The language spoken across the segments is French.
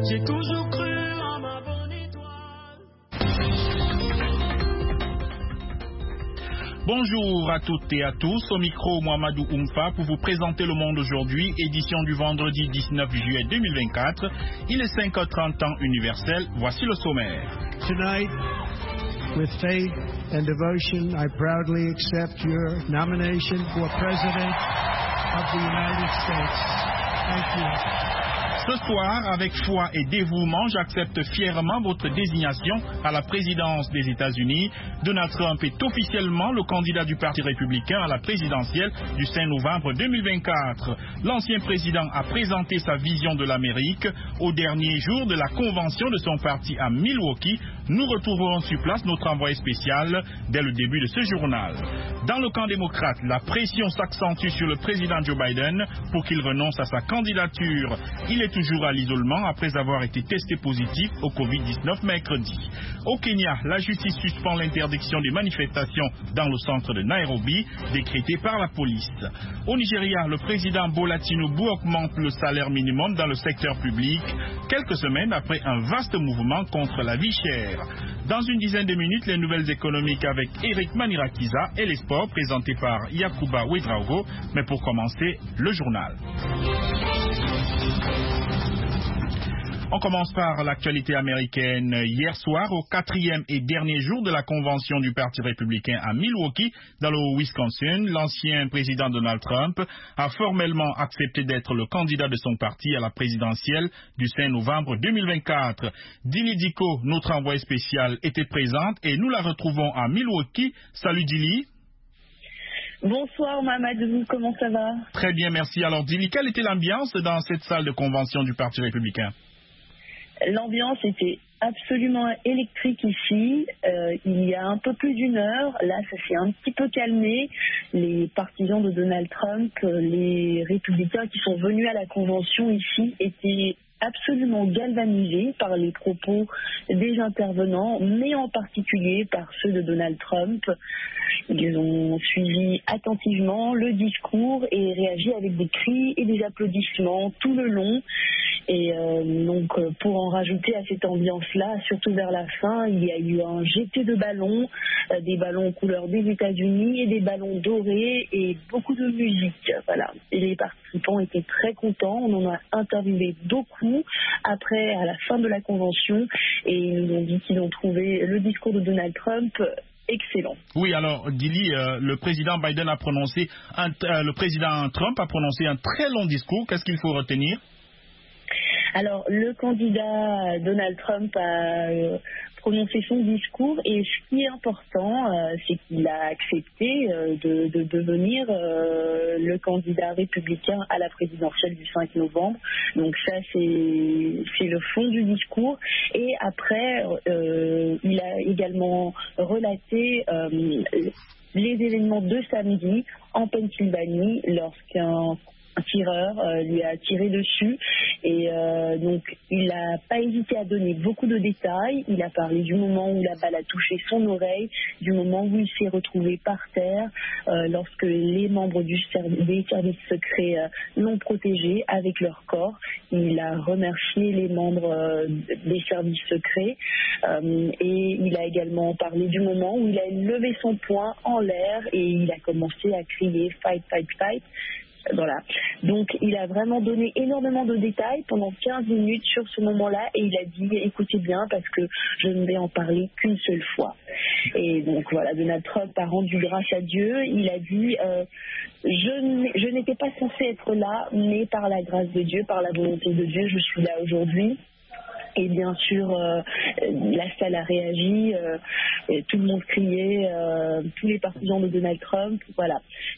J'ai toujours cru en ma bonne étoile. Bonjour à toutes et à tous, au micro Mohamedou Oumfa pour vous présenter Le Monde aujourd'hui, édition du vendredi 19 juillet 2024. Il est 5h30 temps universel, voici le sommaire. Tonight, with faith and devotion, I proudly accept your nomination for President of the United States. Thank you. Ce soir, avec foi et dévouement, j'accepte fièrement votre désignation à la présidence des États-Unis. Donald Trump est officiellement le candidat du Parti républicain à la présidentielle du 5 novembre 2024. L'ancien président a présenté sa vision de l'Amérique au dernier jour de la convention de son parti à Milwaukee. Nous retrouverons sur place notre envoyé spécial dès le début de ce journal. Dans le camp démocrate, la pression s'accentue sur le président Joe Biden pour qu'il renonce à sa candidature. Il est toujours à l'isolement après avoir été testé positif au Covid-19 mercredi. Au Kenya, la justice suspend l'interdiction des manifestations dans le centre de Nairobi, décrétée par la police. Au Nigeria, le président Bola Tinubu augmente le salaire minimum dans le secteur public, quelques semaines après un vaste mouvement contre la vie chère. Dans une dizaine de minutes, les nouvelles économiques avec Eric Manirakiza et les sports présentés par Yakuba Ouedraogo. Mais pour commencer, le journal. On commence par l'actualité américaine. Hier soir, au 4e et dernier jour de la convention du Parti républicain à Milwaukee, dans le Wisconsin, l'ancien président Donald Trump a formellement accepté d'être le candidat de son parti à la présidentielle du 5 novembre 2024. Dili Diko, notre envoyé spécial, était présente et nous la retrouvons à Milwaukee. Salut Dili. Bonsoir Mohamedou, comment ça va? Très bien, merci. Alors Dili, quelle était l'ambiance dans cette salle de convention du Parti républicain? L'ambiance était absolument électrique ici. Il y a un peu plus d'une heure, là ça s'est un petit peu calmé. Les partisans de Donald Trump, les républicains qui sont venus à la convention ici étaient absolument galvanisés par les propos des intervenants, mais en particulier par ceux de Donald Trump. Ils ont suivi attentivement le discours et réagi avec des cris et des applaudissements tout le long. Et donc, pour en rajouter à cette ambiance-là, surtout vers la fin, il y a eu un jeté de ballons, des ballons couleur des États-Unis et des ballons dorés et beaucoup de musique. Voilà. Et les participants étaient très contents. On en a interviewé beaucoup après, à la fin de la convention, et ils nous ont dit qu'ils ont trouvé le discours de Donald Trump excellent. Oui, alors, Dili, le président Trump a prononcé un très long discours. Qu'est-ce qu'il faut retenir? Alors, le candidat Donald Trump a prononcé son discours et ce qui est important, c'est qu'il a accepté de devenir le candidat républicain à la présidentielle du 5 novembre. Donc ça, c'est le fond du discours. Et après, il a également relaté les événements de samedi en Pennsylvanie lorsqu'un tireur lui a tiré dessus et donc il n'a pas hésité à donner beaucoup de détails. Il a parlé du moment où la balle a touché son oreille, du moment où il s'est retrouvé par terre lorsque les membres des services secrets l'ont protégé avec leur corps. Il a remercié les membres des services secrets et il a également parlé du moment où il a levé son poing en l'air et il a commencé à crier « fight, fight, fight ». Voilà. Donc, il a vraiment donné énormément de détails pendant 15 minutes sur ce moment-là et il a dit « écoutez bien parce que je ne vais en parler qu'une seule fois ». Et donc, voilà, Donald Trump a rendu grâce à Dieu. Il a dit « je n'étais pas censé être là, mais par la grâce de Dieu, par la volonté de Dieu, je suis là aujourd'hui ». Et bien sûr, la salle a réagi, tout le monde criait, tous les partisans de Donald Trump, voilà.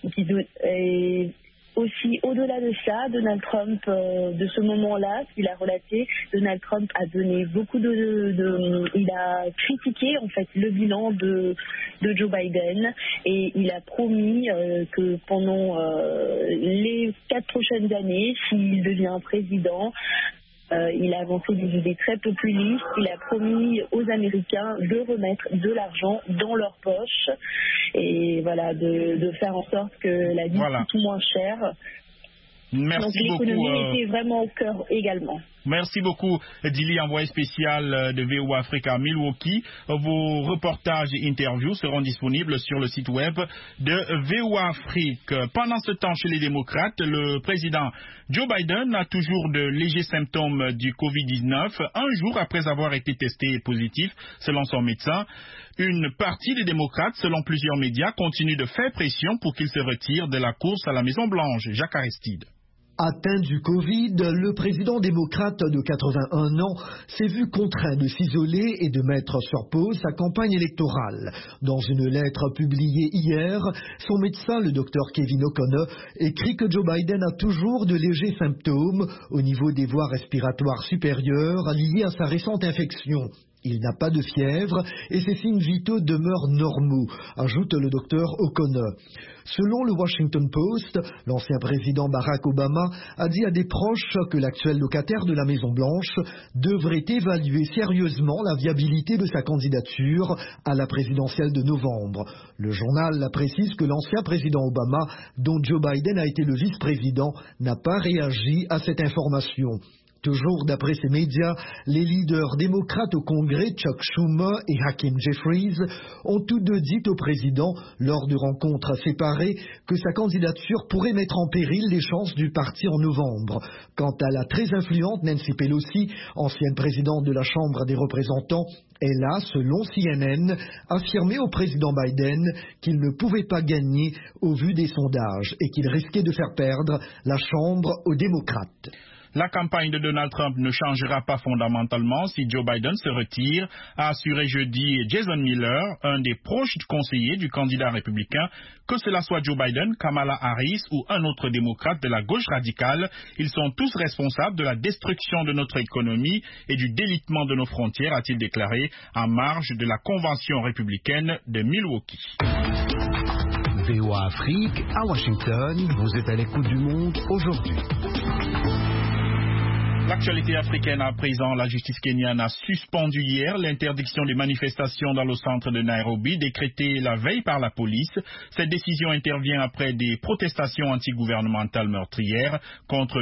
Et aussi, au-delà de ça, Donald Trump, de ce moment-là, qu'il a relaté, Donald Trump a donné beaucoup il a critiqué en fait le bilan de Joe Biden et il a promis que pendant les 4 prochaines années, s'il devient président, il a avancé des idées très populistes. Il a promis aux Américains de remettre de l'argent dans leur poche et voilà, de faire en sorte que la vie coûte moins cher. Merci Donc l'économie beaucoup, était vraiment au cœur également. Merci beaucoup, Dili, envoyé spécial de VOA Afrique à Milwaukee. Vos reportages et interviews seront disponibles sur le site web de VOA Afrique. Pendant ce temps, chez les démocrates, le président Joe Biden a toujours de légers symptômes du COVID-19, un jour après avoir été testé positif, selon son médecin. Une partie des démocrates, selon plusieurs médias, continue de faire pression pour qu'il se retire de la course à la Maison-Blanche. Jacques Aristide. Atteint du Covid, le président démocrate de 81 ans s'est vu contraint de s'isoler et de mettre sur pause sa campagne électorale. Dans une lettre publiée hier, son médecin, le docteur Kevin O'Connor, écrit que Joe Biden a toujours de légers symptômes au niveau des voies respiratoires supérieures liés à sa récente infection. Il n'a pas de fièvre et ses signes vitaux demeurent normaux, ajoute le docteur O'Connor. Selon le Washington Post, l'ancien président Barack Obama a dit à des proches que l'actuel locataire de la Maison-Blanche devrait évaluer sérieusement la viabilité de sa candidature à la présidentielle de novembre. Le journal précise que l'ancien président Obama, dont Joe Biden a été le vice-président, n'a pas réagi à cette information. Toujours d'après ces médias, les leaders démocrates au Congrès, Chuck Schumer et Hakeem Jeffries, ont tous deux dit au président, lors de rencontres séparées, que sa candidature pourrait mettre en péril les chances du parti en novembre. Quant à la très influente Nancy Pelosi, ancienne présidente de la Chambre des représentants, elle a, selon CNN, affirmé au président Biden qu'il ne pouvait pas gagner au vu des sondages et qu'il risquait de faire perdre la Chambre aux démocrates. La campagne de Donald Trump ne changera pas fondamentalement si Joe Biden se retire, a assuré jeudi Jason Miller, un des proches conseillers du candidat républicain. Que cela soit Joe Biden, Kamala Harris ou un autre démocrate de la gauche radicale, ils sont tous responsables de la destruction de notre économie et du délitement de nos frontières, a-t-il déclaré en marge de la convention républicaine de Milwaukee. VOA Afrique, à Washington, vous êtes à l'écoute du monde aujourd'hui. L'actualité africaine à présent, la justice kenyane a suspendu hier l'interdiction des manifestations dans le centre de Nairobi, décrétée la veille par la police. Cette décision intervient après des protestations antigouvernementales meurtrières contre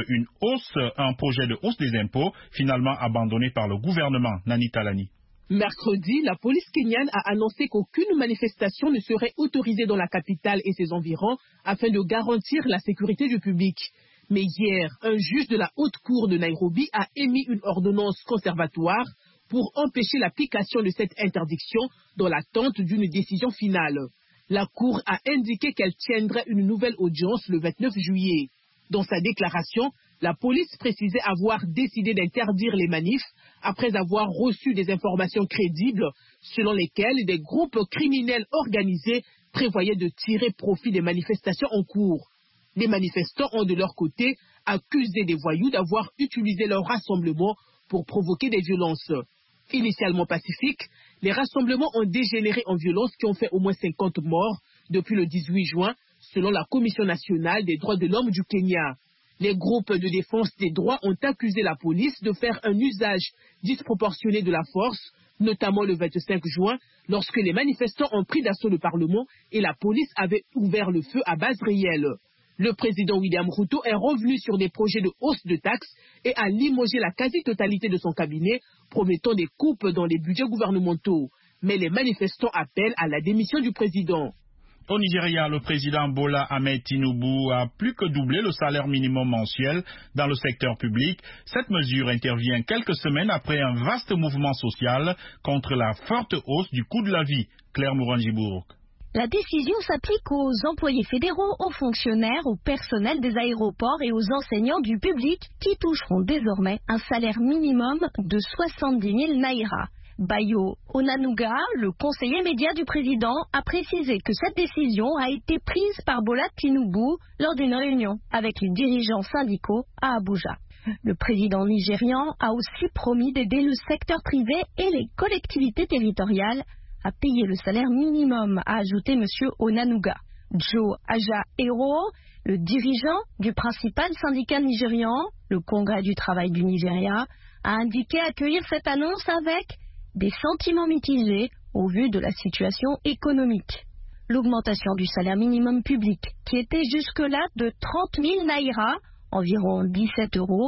un projet de hausse des impôts, finalement abandonné par le gouvernement. Nani Talani. Mercredi, la police kenyane a annoncé qu'aucune manifestation ne serait autorisée dans la capitale et ses environs afin de garantir la sécurité du public. Mais hier, un juge de la haute cour de Nairobi a émis une ordonnance conservatoire pour empêcher l'application de cette interdiction dans l'attente d'une décision finale. La cour a indiqué qu'elle tiendrait une nouvelle audience le 29 juillet. Dans sa déclaration, la police précisait avoir décidé d'interdire les manifs après avoir reçu des informations crédibles selon lesquelles des groupes criminels organisés prévoyaient de tirer profit des manifestations en cours. Les manifestants ont de leur côté accusé des voyous d'avoir utilisé leur rassemblement pour provoquer des violences. Initialement pacifiques, les rassemblements ont dégénéré en violences qui ont fait au moins 50 morts depuis le 18 juin, selon la Commission nationale des droits de l'homme du Kenya. Les groupes de défense des droits ont accusé la police de faire un usage disproportionné de la force, notamment le 25 juin, lorsque les manifestants ont pris d'assaut le Parlement et la police avait ouvert le feu à base réelle. Le président William Ruto est revenu sur des projets de hausse de taxes et a limogé la quasi-totalité de son cabinet, promettant des coupes dans les budgets gouvernementaux. Mais les manifestants appellent à la démission du président. Au Nigeria, le président Bola Ahmed Tinubu a plus que doublé le salaire minimum mensuel dans le secteur public. Cette mesure intervient quelques semaines après un vaste mouvement social contre la forte hausse du coût de la vie. Claire Mourangibourg. La décision s'applique aux employés fédéraux, aux fonctionnaires, au personnel des aéroports et aux enseignants du public qui toucheront désormais un salaire minimum de 70 000 naira. Bayo Onanuga, le conseiller média du président, a précisé que cette décision a été prise par Bola Tinubu lors d'une réunion avec les dirigeants syndicaux à Abuja. Le président nigérian a aussi promis d'aider le secteur privé et les collectivités territoriales à payer le salaire minimum, a ajouté M. Onanuga. Joe Aja Ero, le dirigeant du principal syndicat nigérian, le Congrès du travail du Nigeria, a indiqué accueillir cette annonce avec des sentiments mitigés au vu de la situation économique. L'augmentation du salaire minimum public, qui était jusque-là de 30 000 naira, environ 17 €,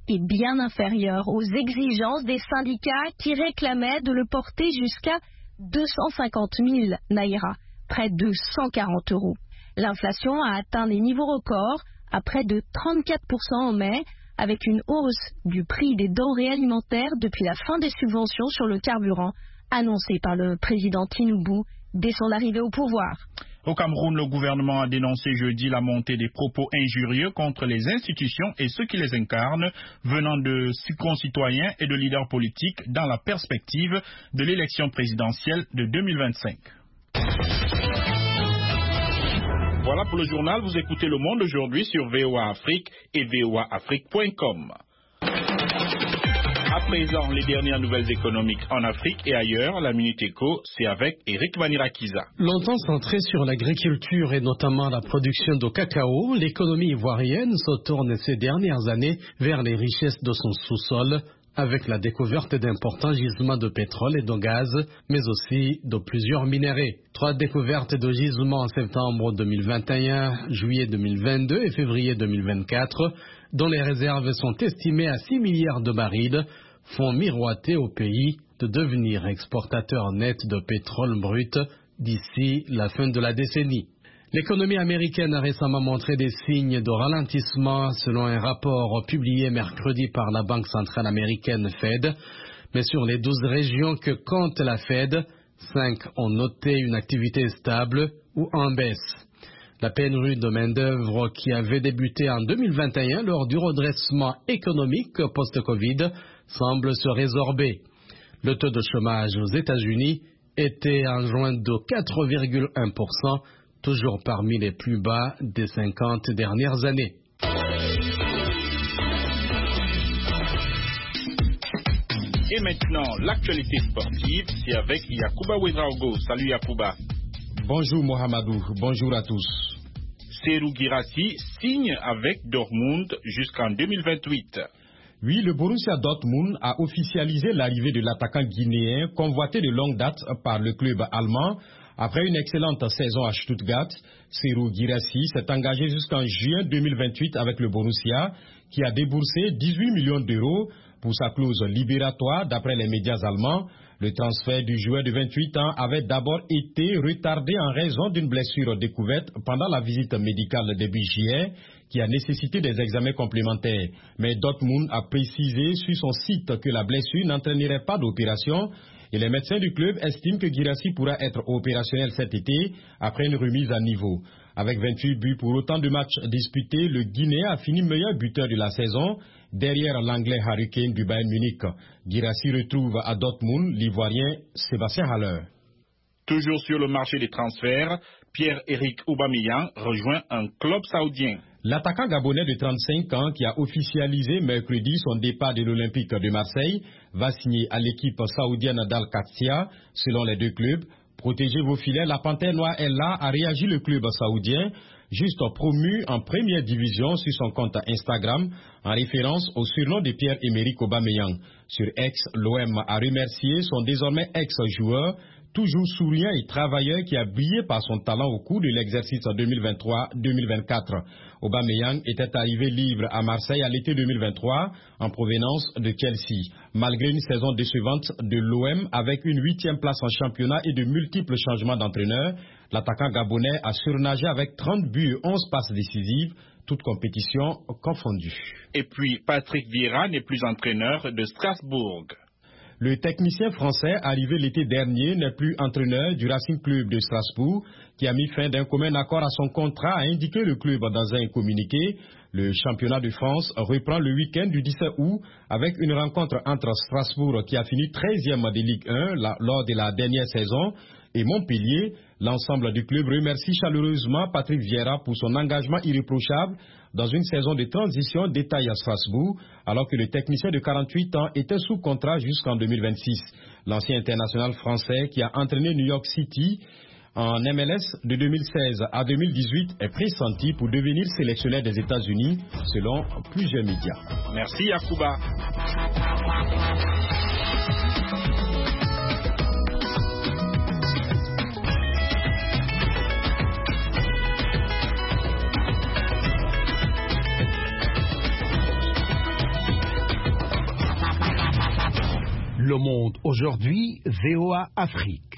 est bien inférieur aux exigences des syndicats qui réclamaient de le porter jusqu'à 250 000 naira, près de 140 €. L'inflation a atteint des niveaux records à près de 34% en mai, avec une hausse du prix des denrées alimentaires depuis la fin des subventions sur le carburant, annoncée par le président Tinubu dès son arrivée au pouvoir. Au Cameroun, le gouvernement a dénoncé jeudi la montée des propos injurieux contre les institutions et ceux qui les incarnent, venant de concitoyens et de leaders politiques dans la perspective de l'élection présidentielle de 2025. Voilà pour le journal, vous écoutez Le Monde aujourd'hui sur VOA Afrique et voaafrique.com. À présent, les dernières nouvelles économiques en Afrique et ailleurs, la Minute Éco, c'est avec Eric Vanirakiza. Longtemps centrée sur l'agriculture et notamment la production de cacao, l'économie ivoirienne se tourne ces dernières années vers les richesses de son sous-sol, avec la découverte d'importants gisements de pétrole et de gaz, mais aussi de plusieurs minéraux. 3 découvertes de gisements en septembre 2021, juillet 2022 et février 2024, dont les réserves sont estimées à 6 milliards de barils, font miroiter au pays de devenir exportateur net de pétrole brut d'ici la fin de la décennie. L'économie américaine a récemment montré des signes de ralentissement selon un rapport publié mercredi par la Banque centrale américaine Fed. Mais sur les 12 régions que compte la Fed, 5 ont noté une activité stable ou en baisse. La pénurie de main-d'œuvre qui avait débuté en 2021 lors du redressement économique post-Covid semble se résorber. Le taux de chômage aux États-Unis était en juin de 4,1%, toujours parmi les plus bas des 50 dernières années. Et maintenant, l'actualité sportive, c'est avec Yacouba Ouedraogo. Salut Yacouba. Bonjour Mohamedou, bonjour à tous. Serhou Guirassy signe avec Dortmund jusqu'en 2028. Oui, le Borussia Dortmund a officialisé l'arrivée de l'attaquant guinéen convoité de longue date par le club allemand. Après une excellente saison à Stuttgart, Serhou Guirassy s'est engagé jusqu'en juin 2028 avec le Borussia, qui a déboursé 18 millions d'euros pour sa clause libératoire d'après les médias allemands. Le transfert du joueur de 28 ans avait d'abord été retardé en raison d'une blessure découverte pendant la visite médicale début juillet, qui a nécessité des examens complémentaires. Mais Dortmund a précisé sur son site que la blessure n'entraînerait pas d'opération et les médecins du club estiment que Guirassy pourra être opérationnel cet été après une remise à niveau. Avec 28 buts pour autant de matchs disputés, le Guinéen a fini meilleur buteur de la saison derrière l'anglais Harry Kane du Bayern Munich. Guirassy retrouve à Dortmund l'Ivoirien Sébastien Haller. Toujours sur le marché des transferts, Pierre-Emerick Aubameyang rejoint un club saoudien. L'attaquant gabonais de 35 ans qui a officialisé mercredi son départ de l'Olympique de Marseille va signer à l'équipe saoudienne d'Al-Qadsia. Selon les deux clubs, protégez vos filets, la Panthère Noire est là, a réagi le club saoudien, juste promu en première division sur son compte Instagram, en référence au surnom de Pierre-Emerick Aubameyang. Sur X, l'OM a remercié son désormais ex-joueur, toujours souriant et travailleur qui a brillé par son talent au cours de l'exercice 2023-2024. Aubameyang était arrivé libre à Marseille à l'été 2023 en provenance de Chelsea. Malgré une saison décevante de l'OM avec une 8e place en championnat et de multiples changements d'entraîneur, l'attaquant gabonais a surnagé avec 30 buts et 11 passes décisives, toutes compétitions confondues. Et puis Patrick Vieira n'est plus entraîneur de Strasbourg. Le technicien français, arrivé l'été dernier, n'est plus entraîneur du Racing Club de Strasbourg, qui a mis fin d'un commun accord à son contrat, a indiqué le club dans un communiqué. Le championnat de France reprend le week-end du 17 août avec une rencontre entre Strasbourg, qui a fini 13e de Ligue 1 lors de la dernière saison, et Montpellier. L'ensemble du club remercie chaleureusement Patrick Vieira pour son engagement irréprochable dans une saison de transition détaillée à Strasbourg, alors que le technicien de 48 ans était sous contrat jusqu'en 2026. L'ancien international français qui a entraîné New York City en MLS de 2016 à 2018 est pressenti pour devenir sélectionneur des États-Unis selon plusieurs médias. Merci Yacouba. Le Monde aujourd'hui, VOA Afrique.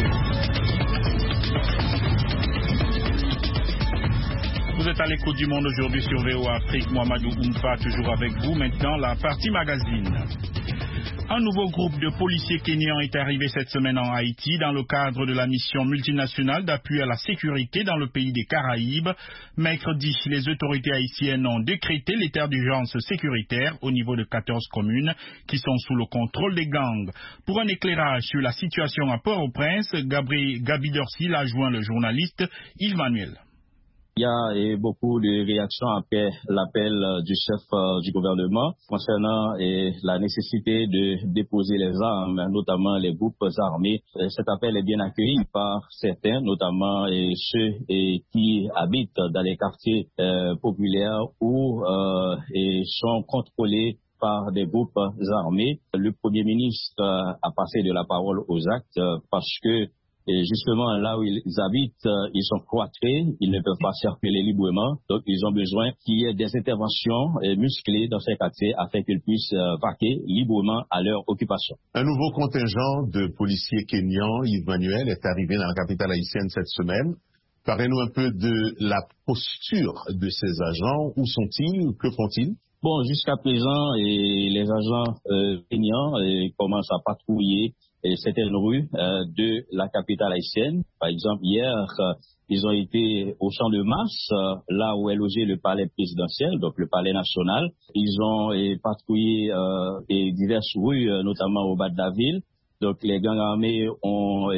Vous êtes à l'écoute du Monde aujourd'hui sur VOA Afrique. Mohamedou Oumfa, toujours avec vous. Maintenant, la partie magazine. Un nouveau groupe de policiers kenyans est arrivé cette semaine en Haïti dans le cadre de la mission multinationale d'appui à la sécurité dans le pays des Caraïbes. Mercredi, les autorités haïtiennes ont décrété l'état d'urgence sécuritaire au niveau de 14 communes qui sont sous le contrôle des gangs. Pour un éclairage sur la situation à Port-au-Prince, Gabi Dorsil a joint le journaliste Yves Manuel. Il y a beaucoup de réactions après l'appel du chef du gouvernement concernant la nécessité de déposer les armes, notamment les groupes armés. Cet appel est bien accueilli par certains, notamment ceux qui habitent dans les quartiers populaires ou sont contrôlés par des groupes armés. Le Premier ministre a passé de la parole aux actes parce que et justement, là où ils habitent, ils sont cloîtrés, ils ne peuvent pas circuler librement. Donc, ils ont besoin qu'il y ait des interventions musclées dans ces quartiers afin qu'ils puissent vaquer librement à leur occupation. Un nouveau contingent de policiers kenyans, Yves Manuel, est arrivé dans la capitale haïtienne cette semaine. Parlez-nous un peu de la posture de ces agents. Où sont-ils? Que font-ils? Bon, jusqu'à présent, les agents kenyans commencent à patrouiller certaines rues de la capitale haïtienne. Par exemple, hier, ils ont été au champ de Mars, là où est logé le palais présidentiel, donc le palais national. Ils ont patrouillé diverses rues, notamment au bas de la ville. Donc, les gangs armés ont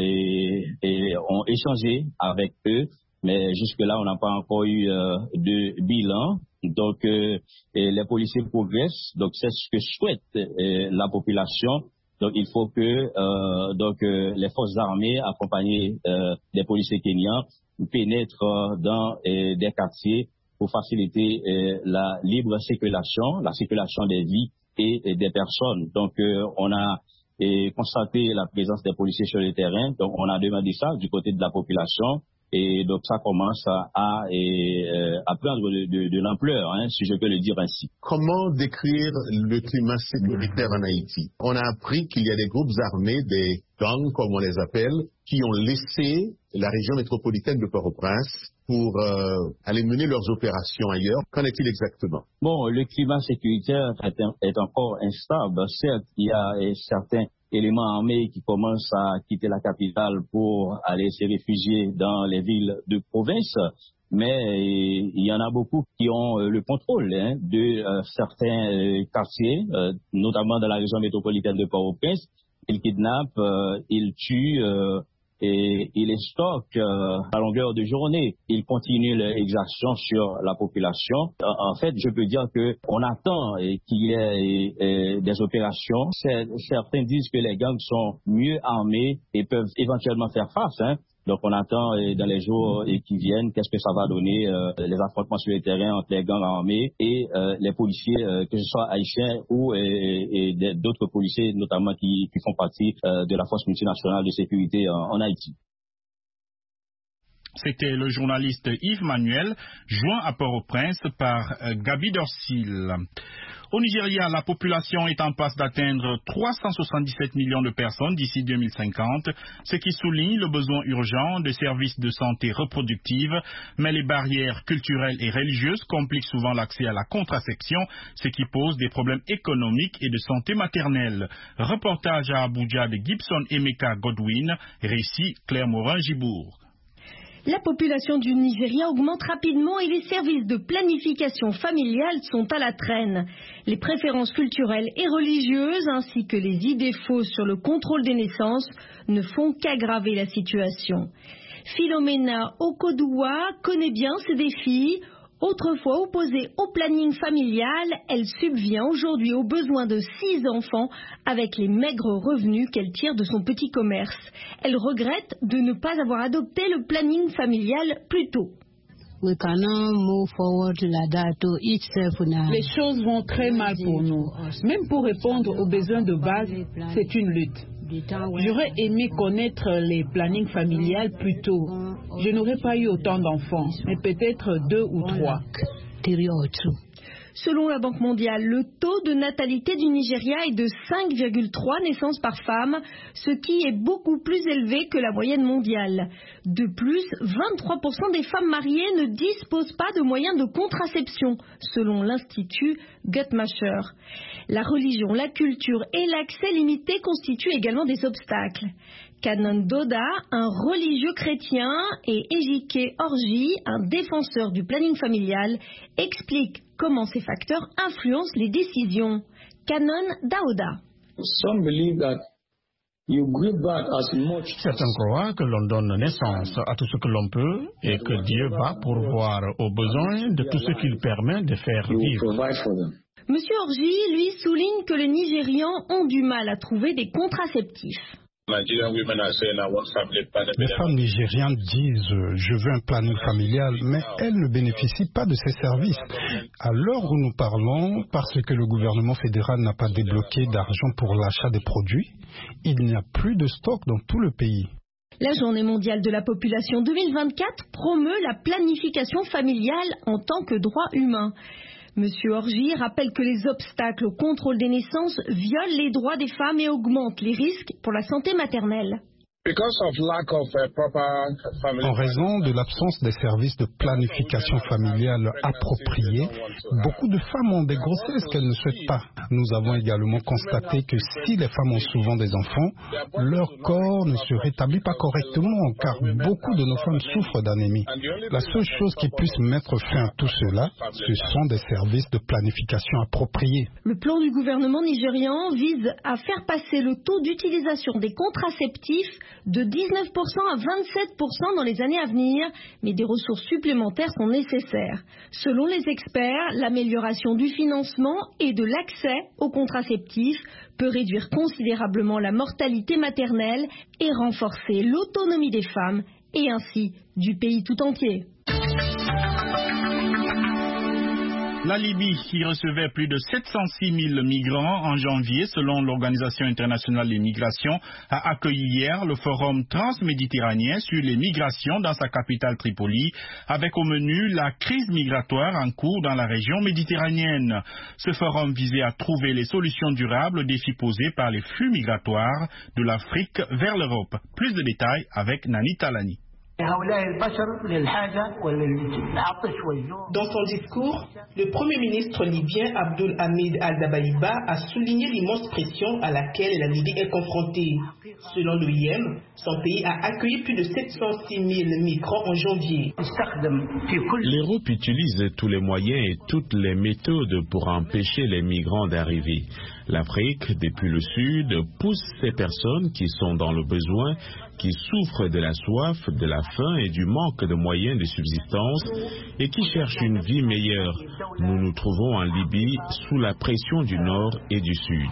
échangé avec eux, mais jusque-là, on n'a pas encore eu de bilan. Donc, les policiers progressent. Donc, c'est ce que souhaite la population. Donc, il faut que les forces armées, accompagnées des policiers kenyans, pénètrent dans des quartiers pour faciliter la libre circulation, la circulation des vies et des personnes. Donc, on a constaté la présence des policiers sur le terrain. Donc, on a demandé ça du côté de la population. Et donc, ça commence à prendre de l'ampleur, si je peux le dire ainsi. Comment décrire le climat sécuritaire en Haïti? On a appris qu'il y a des groupes armés, des gangs, comme on les appelle, qui ont laissé la région métropolitaine de Port-au-Prince pour aller mener leurs opérations ailleurs. Qu'en est-il exactement? Bon, le climat sécuritaire est encore instable. Certes, il y a certains éléments armés qui commencent à quitter la capitale pour aller se réfugier dans les villes de province, mais il y en a beaucoup qui ont le contrôle de certains quartiers, notamment dans la région métropolitaine de Port-au-Prince. Ils kidnappent, ils tuent et ils les stockent à longueur de journée. Ils continuent leur exaction sur la population. En fait, je peux dire qu'on attend qu'il y ait des opérations. Certains disent que les gangs sont mieux armés et peuvent éventuellement faire face. Donc on attend dans les jours qui viennent qu'est-ce que ça va donner, les affrontements sur le terrain entre les gangs armés et les policiers, que ce soit haïtiens ou d'autres policiers, notamment qui font partie de la force multinationale de sécurité en Haïti. C'était le journaliste Yves Manuel, joint à Port-au-Prince par Gabi Dorsil. Au Nigeria, la population est en passe d'atteindre 377 millions de personnes d'ici 2050, ce qui souligne le besoin urgent de services de santé reproductive, mais les barrières culturelles et religieuses compliquent souvent l'accès à la contraception, ce qui pose des problèmes économiques et de santé maternelle. Reportage à Abuja de Gibson Emeka Godwin, récit Claire Morin-Gibourg. La population du Nigeria augmente rapidement et les services de planification familiale sont à la traîne. Les préférences culturelles et religieuses ainsi que les idées fausses sur le contrôle des naissances ne font qu'aggraver la situation. Philomena Okoduwa connaît bien ces défis. Autrefois opposée au planning familial, elle subvient aujourd'hui aux besoins de 6 enfants avec les maigres revenus qu'elle tire de son petit commerce. Elle regrette de ne pas avoir adopté le planning familial plus tôt. Les choses vont très mal pour nous. Même pour répondre aux besoins de base, c'est une lutte. J'aurais aimé connaître les plannings familiales plus tôt. Je n'aurais pas eu autant d'enfants, mais peut-être 2 ou 3. Selon la Banque mondiale, le taux de natalité du Nigeria est de 5,3 naissances par femme, ce qui est beaucoup plus élevé que la moyenne mondiale. De plus, 23% des femmes mariées ne disposent pas de moyens de contraception, selon l'Institut Guttmacher. La religion, la culture et l'accès limité constituent également des obstacles. Canon Doda, un religieux chrétien, et Ejike Orji, un défenseur du planning familial, expliquent comment ces facteurs influencent les décisions. Canon Daouda. Certains croient que l'on donne naissance à tout ce que l'on peut et que Dieu va pourvoir aux besoins de tout ce qu'il permet de faire vivre. Monsieur Orji, lui, souligne que les Nigérians ont du mal à trouver des contraceptifs. Les femmes nigérianes disent « je veux un planning familial », mais elles ne bénéficient pas de ces services. À l'heure où nous parlons, parce que le gouvernement fédéral n'a pas débloqué d'argent pour l'achat des produits, il n'y a plus de stock dans tout le pays. La Journée mondiale de la population 2024 promeut la planification familiale en tant que droit humain. Monsieur Orji rappelle que les obstacles au contrôle des naissances violent les droits des femmes et augmentent les risques pour la santé maternelle. En raison de l'absence des services de planification familiale appropriés, beaucoup de femmes ont des grossesses qu'elles ne souhaitent pas. Nous avons également constaté que si les femmes ont souvent des enfants, leur corps ne se rétablit pas correctement car beaucoup de nos femmes souffrent d'anémie. La seule chose qui puisse mettre fin à tout cela, ce sont des services de planification appropriés. Le plan du gouvernement nigérian vise à faire passer le taux d'utilisation des contraceptifs de 19% à 27% dans les années à venir, mais des ressources supplémentaires sont nécessaires. Selon les experts, l'amélioration du financement et de l'accès aux contraceptifs peut réduire considérablement la mortalité maternelle et renforcer l'autonomie des femmes et ainsi du pays tout entier. La Libye, qui recevait plus de 706 000 migrants en janvier, selon l'Organisation internationale des migrations, a accueilli hier le forum transméditerranéen sur les migrations dans sa capitale Tripoli, avec au menu la crise migratoire en cours dans la région méditerranéenne. Ce forum visait à trouver les solutions durables aux défis posés par les flux migratoires de l'Afrique vers l'Europe. Plus de détails avec Nani Talani. Dans son discours, le Premier ministre libyen Abdul Hamid Al-Dabaiba a souligné l'immense pression à laquelle la Libye est confrontée. Selon l'OIM, son pays a accueilli plus de 706 000 migrants en janvier. L'Europe utilise tous les moyens et toutes les méthodes pour empêcher les migrants d'arriver. L'Afrique, depuis le sud, pousse ces personnes qui sont dans le besoin, qui souffrent de la soif, de la faim et du manque de moyens de subsistance et qui cherchent une vie meilleure. Nous nous trouvons en Libye sous la pression du nord et du sud.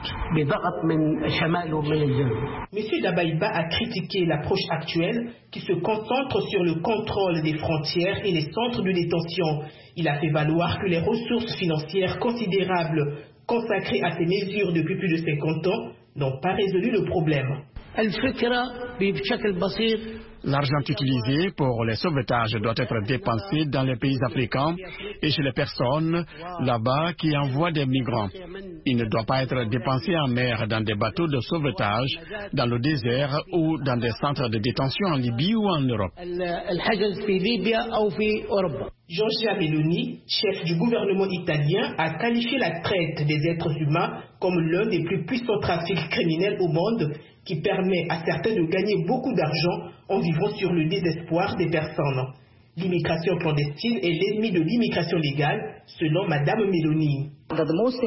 M. Dabaiba a critiqué l'approche actuelle qui se concentre sur le contrôle des frontières et les centres de détention. Il a fait valoir que les ressources financières considérables consacrées à ces mesures depuis plus de 50 ans n'ont pas résolu le problème. L'argent utilisé pour les sauvetages doit être dépensé dans les pays africains et chez les personnes là-bas qui envoient des migrants. Il ne doit pas être dépensé en mer dans des bateaux de sauvetage, dans le désert ou dans des centres de détention en Libye ou en Europe. Giorgia Meloni, chef du gouvernement italien, a qualifié la traite des êtres humains comme l'un des plus puissants trafics criminels au monde qui permet à certains de gagner beaucoup d'argent en vivant sur le désespoir des personnes. L'immigration clandestine est l'ennemi de l'immigration légale, selon Madame Meloni. La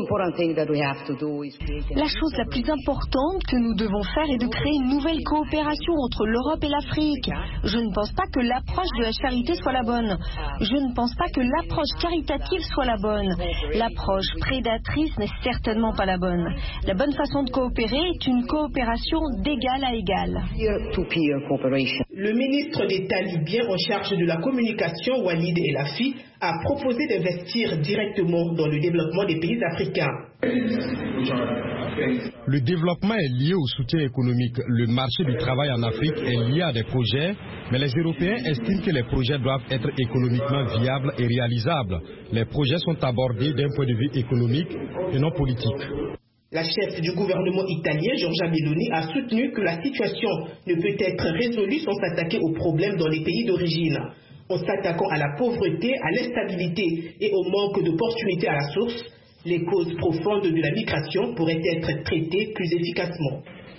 chose la plus importante que nous devons faire est de créer une nouvelle coopération entre l'Europe et l'Afrique. Je ne pense pas que l'approche de la charité soit la bonne. Je ne pense pas que l'approche caritative soit la bonne. L'approche prédatrice n'est certainement pas la bonne. La bonne façon de coopérer est une coopération d'égal à égal. Le ministre d'État libyen en charge de la communication, Walid Elafi, a proposé d'investir directement dans le développement des pays africains. Le développement est lié au soutien économique. Le marché du travail en Afrique est lié à des projets, mais les Européens estiment que les projets doivent être économiquement viables et réalisables. Les projets sont abordés d'un point de vue économique et non politique. La chef du gouvernement italien, Giorgia Meloni, a soutenu que la situation ne peut être résolue sans s'attaquer aux problèmes dans les pays d'origine. En s'attaquant à la pauvreté, à l'instabilité et au manque d'opportunités à la source, les causes profondes de la migration pourraient être traitées plus efficacement.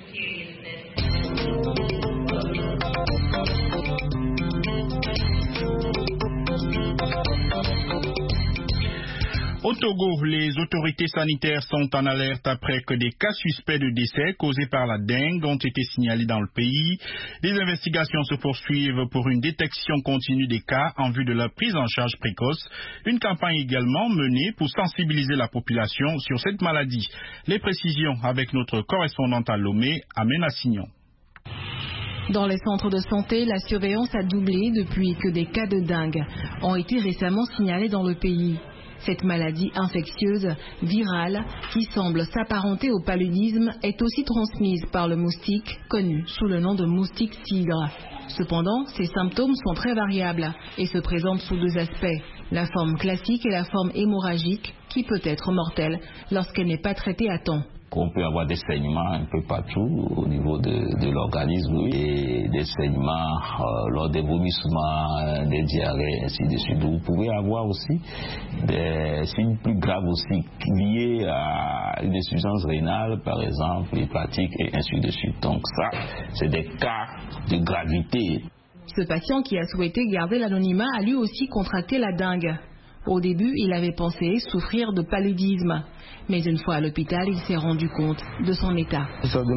Au Togo, les autorités sanitaires sont en alerte après que des cas suspects de décès causés par la dengue ont été signalés dans le pays. Les investigations se poursuivent pour une détection continue des cas en vue de leur prise en charge précoce. Une campagne également menée pour sensibiliser la population sur cette maladie. Les précisions avec notre correspondante à Lomé, Amena Signon. Dans les centres de santé, la surveillance a doublé depuis que des cas de dengue ont été récemment signalés dans le pays. Cette maladie infectieuse, virale, qui semble s'apparenter au paludisme, est aussi transmise par le moustique, connu sous le nom de moustique tigre. Cependant, ses symptômes sont très variables et se présentent sous deux aspects. La forme classique et la forme hémorragique, qui peut être mortelle lorsqu'elle n'est pas traitée à temps. On peut avoir des saignements un peu partout au niveau de l'organisme et des saignements lors des vomissements, des diarrhées, ainsi de suite. Vous pouvez avoir aussi des signes plus graves aussi liés à une insuffisance rénale, par exemple, hépatique et ainsi de suite. Donc ça, c'est des cas de gravité. Ce patient qui a souhaité garder l'anonymat a lui aussi contracté la dengue. Au début, il avait pensé souffrir de paludisme. Mais une fois à l'hôpital, il s'est rendu compte de son état.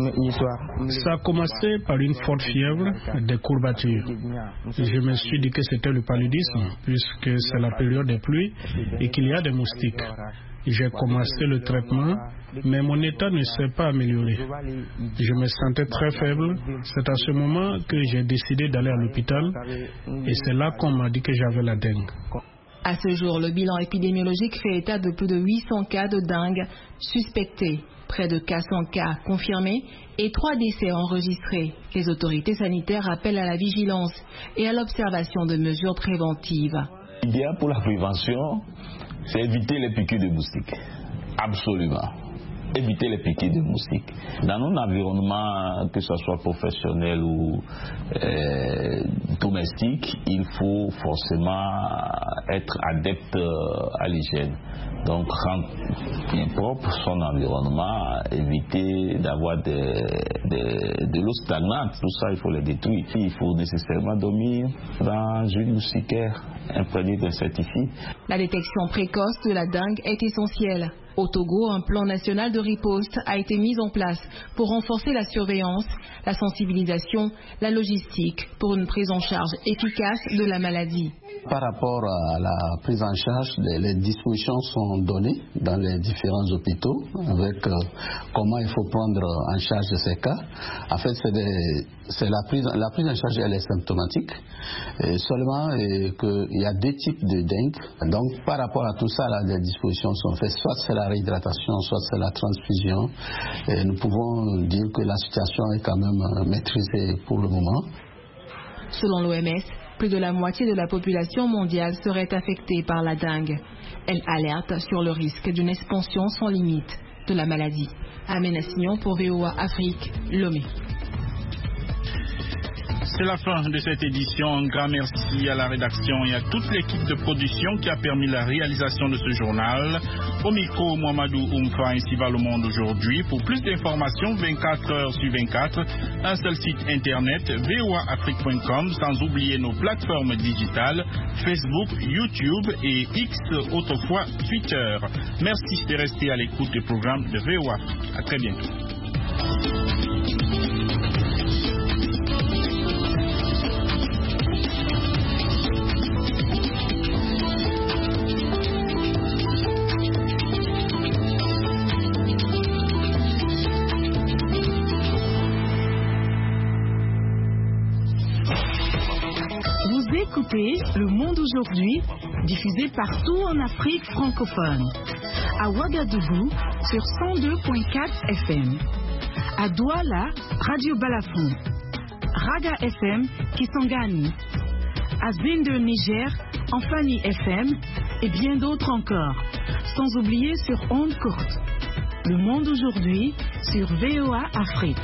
Ça a commencé par une forte fièvre, des courbatures. Je me suis dit que c'était le paludisme, puisque c'est la période des pluies et qu'il y a des moustiques. J'ai commencé le traitement, mais mon état ne s'est pas amélioré. Je me sentais très faible. C'est à ce moment que j'ai décidé d'aller à l'hôpital et c'est là qu'on m'a dit que j'avais la dengue. À ce jour, le bilan épidémiologique fait état de plus de 800 cas de dengue suspectés, près de 400 cas confirmés et 3 décès enregistrés. Les autorités sanitaires appellent à la vigilance et à l'observation de mesures préventives. L'idéal pour la prévention, c'est éviter les piqûres de moustiques. Absolument. Éviter les piqûres de moustiques. Dans nos environnements, que ce soit professionnel ou domestique, il faut forcément être adepte à l'hygiène. Donc, rendre bien propre son environnement, éviter d'avoir de l'eau stagnante, tout ça, il faut le détruire. Il faut nécessairement dormir dans une moustiquaire imprégnée d'insecticides. La détection précoce de la dengue est essentielle. Au Togo, un plan national de riposte a été mis en place pour renforcer la surveillance, la sensibilisation, la logistique pour une prise en charge efficace de la maladie. Par rapport à la prise en charge, les dispositions sont données dans les différents hôpitaux avec comment il faut prendre en charge de ces cas. En fait, c'est la prise en charge, elle est symptomatique. Et seulement qu'il y a deux types de dengue. Donc, par rapport à tout ça, là, les dispositions sont faites. Soit c'est la réhydratation, soit c'est la transfusion. Et nous pouvons dire que la situation est quand même maîtrisée pour le moment. Selon l'OMS, plus de la moitié de la population mondiale serait affectée par la dengue. Elle alerte sur le risque d'une expansion sans limite de la maladie. Amena Signon pour VOA Afrique, Lomé. C'est la fin de cette édition. Un grand merci à la rédaction et à toute l'équipe de production qui a permis la réalisation de ce journal. Au micro, Mohamedou Oumfa, ainsi va le monde aujourd'hui. Pour plus d'informations, 24 heures sur 24, un seul site internet, voaafrique.com, sans oublier nos plateformes digitales, Facebook, YouTube et X, autrefois Twitter. Merci de rester à l'écoute des programmes de VOA Afrique. À très bientôt. Écoutez Le Monde aujourd'hui, diffusé partout en Afrique francophone. À Ouagadougou, sur 102.4 FM. À Douala, Radio Balafon. Raga FM, Kisangani. À Zinder, Niger, Enfani FM et bien d'autres encore. Sans oublier sur Ondes Courtes. Le monde aujourd'hui sur VOA Afrique.